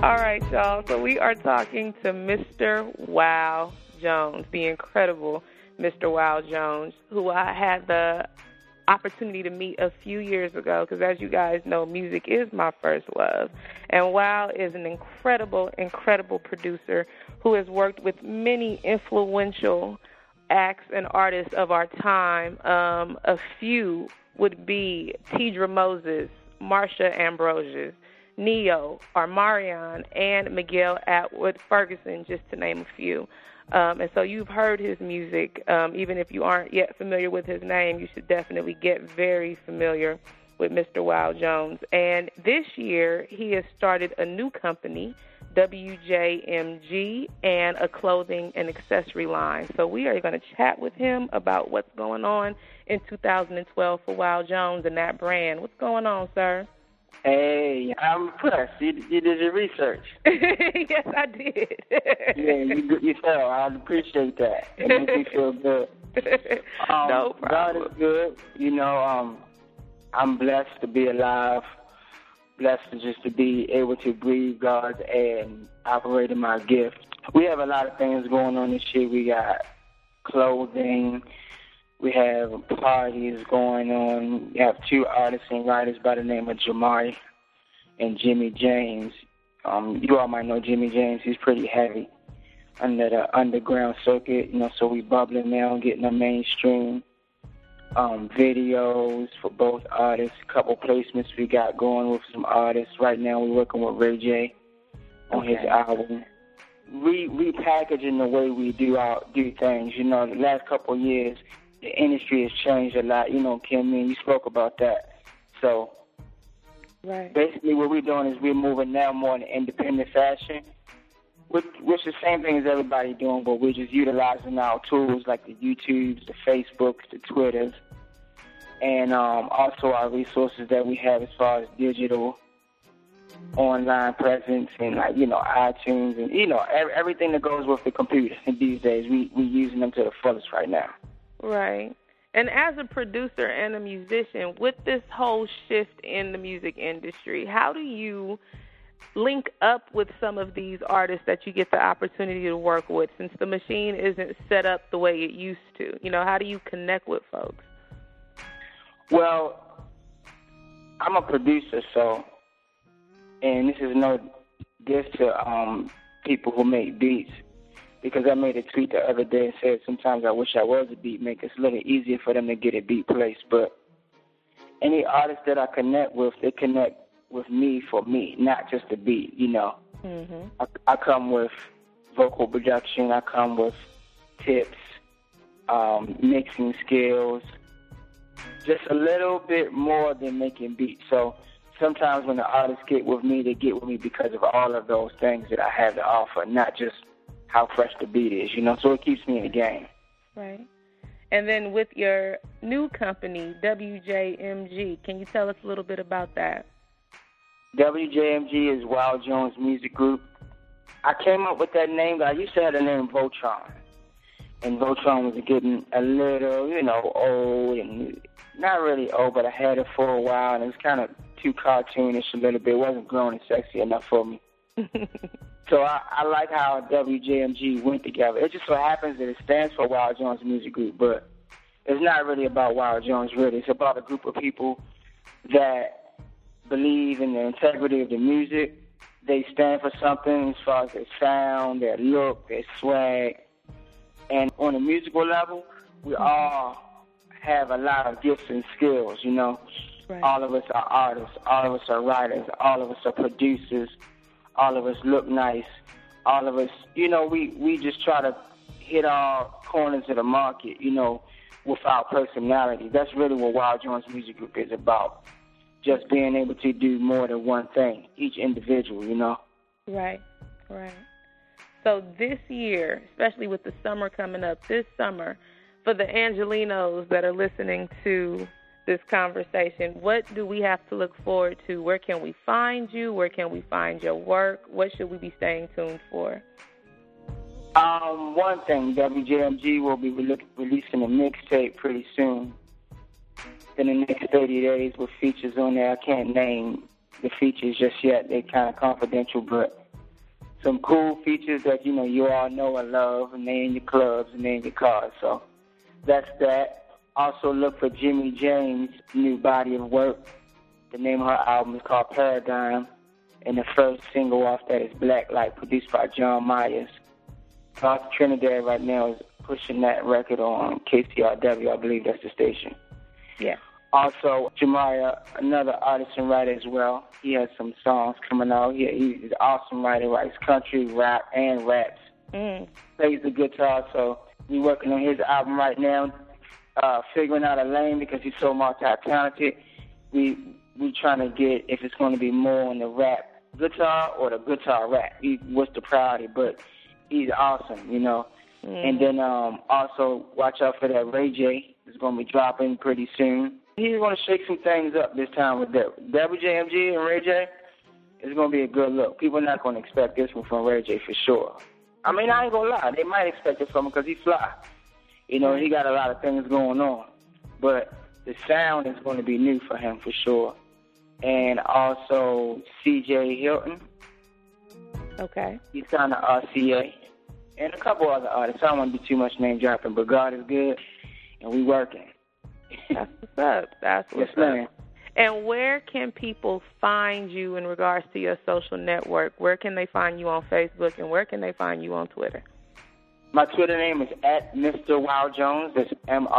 All right, y'all. So we are talking to Mr. Wow Jones, the incredible Mr. Wow Jones, who I had the opportunity to meet a few years ago because, as you guys know, music is my first love. And Wow is an incredible, incredible producer who has worked with many influential acts and artists of our time. A few would be Tidra Moses, Marsha Ambrosius, Neo, Armarion, and Miguel Atwood Ferguson, just to name a few. And so you've heard his music. Even if you aren't yet familiar with his name, you should definitely get very familiar with Mr. Wow Jones. And this year, he has started a new company, WJMG, and a clothing and accessory line. So we are going to chat with him about what's going on in 2012 for Wow Jones and that brand. What's going on, sir? Hey, I'm impressed. You did your research. Yes, I did. Yeah, you fell. I appreciate that. It makes me feel good. No problem. God is good. You know, I'm blessed to be alive, blessed to be able to breathe God and operate in my gift. We have a lot of things going on this year. We got clothing. We have parties going on. We have two artists and writers by the name of Jamari and Jimmy James. You all might know Jimmy James. He's pretty heavy under the underground circuit, you know, so we bubbling now, getting the mainstream videos for both artists. A couple placements we got going with some artists. Right now we're working with Ray J on his album. Repackaging the way we do things. You know, the last couple of years, the industry has changed a lot. You know, Kim, you spoke about that. So basically what we're doing is we're moving now more in an independent fashion, which is the same thing as everybody doing, but we're just utilizing our tools like the YouTubes, the Facebooks, the Twitters, and also our resources that we have as far as digital online presence and, like, you know, iTunes and, you know, everything that goes with the computer these days. We're using them to the fullest right now. Right. And as a producer and a musician, with this whole shift in the music industry, how do you link up with some of these artists that you get the opportunity to work with, since the machine isn't set up the way it used to? You know, how do you connect with folks? Well, I'm a producer, and this is no diss to people who make beats, because I made a tweet the other day and said sometimes I wish I was a beat maker. It's a little easier for them to get a beat placed. But any artist that I connect with, they connect with me for me, not just a beat, you know. Mm-hmm. I come with vocal production. I come with tips, mixing skills, just a little bit more than making beats. So sometimes when the artists get with me, they get with me because of all of those things that I have to offer, not just how fresh the beat is, you know, so it keeps me in the game. Right. And then with your new company, WJMG, can you tell us a little bit about that? WJMG is Wow Jones Music Group. I came up with that name, but I used to have the name Voltron. And Voltron was getting a little, you know, old, and not really old, but I had it for a while, and it was kind of too cartoonish a little bit. It wasn't grown and sexy enough for me. So I like how WJMG went together. It just so happens that it stands for Wow Jones Music Group, but it's not really about Wow Jones, really. It's about a group of people that believe in the integrity of the music. They stand for something as far as their sound, their look, their swag. And on a musical level, we all have a lot of gifts and skills, you know. Right. All of us are artists. All of us are writers. All of us are producers. All of us look nice. All of us, you know, we just try to hit all corners of the market, you know, with our personality. That's really what Wow Jones Music Group is about. Just being able to do more than one thing, each individual, you know. Right, right. So this year, especially with the summer coming up, this summer, for the Angelinos that are listening to this conversation, what do we have to look forward to? Where can we find you? Where can we find your work? What should we be staying tuned for? One thing, WJMG will be releasing a mixtape pretty soon. In the next 30 days with features on there. I can't name the features just yet. They're kind of confidential, but some cool features that, you all know and love, and they in your clubs and they in your cars. So that's that. Also look for Jimmy James' new body of work. The name of her album is called Paradigm, and the first single off that is Black Light, produced by John Myers. North Trinidad right now is pushing that record on KCRW, I believe that's the station. Yeah. Also, Jamariah, another artist and writer as well. He has some songs coming out. He's an awesome writer, writes country, rap, and raps. Plays the guitar, so we're working on his album right now, figuring out a lane because he's so multi-talented. We trying to get if it's going to be more on the rap guitar or the guitar rap. What's the priority? But he's awesome, And then also watch out for that Ray J. It's going to be dropping pretty soon. He's going to shake some things up this time with WJMG and Ray J. It's going to be a good look. People are not going to expect this one from Ray J for sure. I mean, I ain't going to lie. They might expect it from him because he's fly. He got a lot of things going on. But the sound is going to be new for him for sure. And also C.J. Hilton. Okay. He's signed to RCA. And a couple other artists. I don't want to do too much name dropping, but God is good, and we working. That's what's up. That's what's yes, ma'am. up. And where can people find you in regards to your social network? Where can they find you on Facebook, and where can they find you on Twitter? My Twitter name is @MrWowJones. That's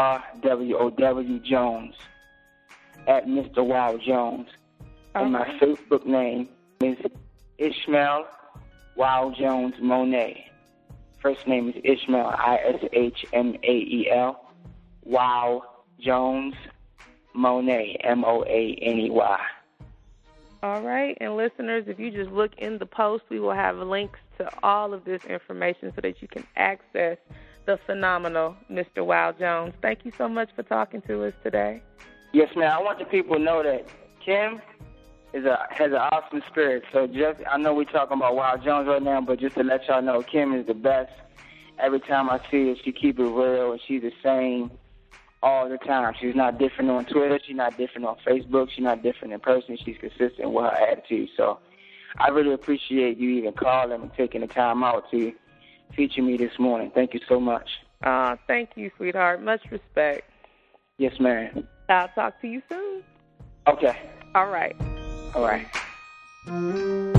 MRWOW Jones. @MrWowJones. Okay. And my Facebook name is Ishmael Wow Jones Monet. First name is Ishmael, ISHMAEL. Wow Jones Monet, MOANEY. All right, and listeners, if you just look in the post, we will have links to all of this information so that you can access the phenomenal Mr. Wow Jones. Thank you so much for talking to us today. Yes, ma'am. I want the people to know that Kim has an awesome spirit. So I know we're talking about Wow Jones right now, but just to let y'all know, Kim is the best. Every time I see her, she keep it real, and she's the same all the time. She's not different on Twitter. She's not different on Facebook. She's not different in person. She's consistent with her attitude. So I really appreciate you even calling and taking the time out to feature me this morning. Thank you so much. Thank you, sweetheart. Much respect. Yes, ma'am. I'll talk to you soon. Okay. All right. All right.